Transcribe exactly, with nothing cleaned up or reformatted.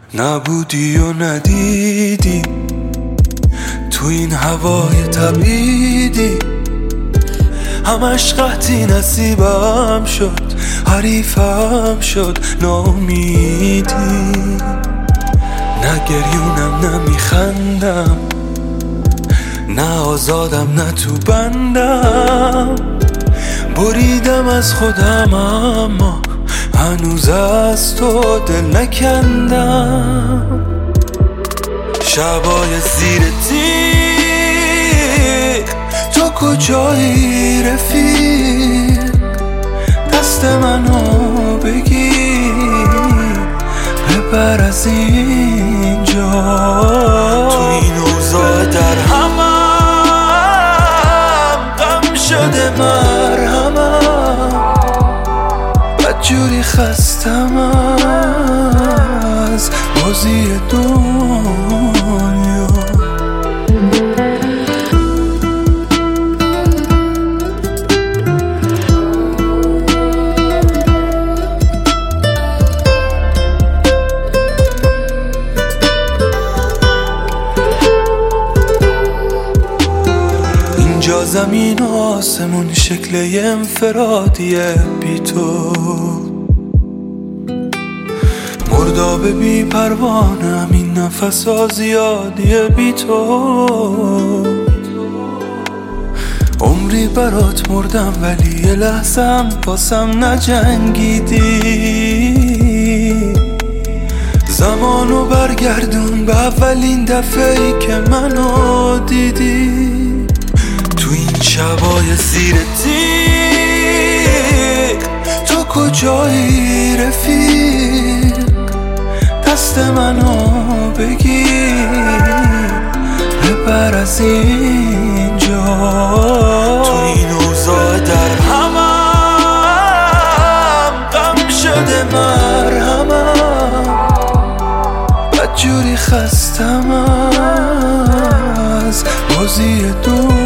نبودی و ندیدی تو این هوای تبعیدی، همش قحطی نصیبم شد، حریفم شد ناامیدی. نه گریونم نه میخندم، نه آزادم نه تو بندم، بریدم از خودم اما هنوز از تو دل نکندم. شبای زیر تیغ تو کجایی رفیق، دست منو بگیر ببر از اینجا. تو این اوضاع در همم غم شده مرهمم، بدجوری خستم از بازی دنیا. اینجا زمین و آسمون شکل انفرادیه بی تو، مرداب بی پروانم این نفس ها زیادیه بی تو. عمری برات مردم ولی یه لحظم واسم نجنگیدی. زمانو برگردون به اولین دفعه‌ای که منو دیدی. تو این شبای زیر تیغ تو کجایی رفیق، دست منو بگیر ببر از اینجا. تو این اوضاع در همم غم شده مرهمم، بدجوری خستم از بازی دو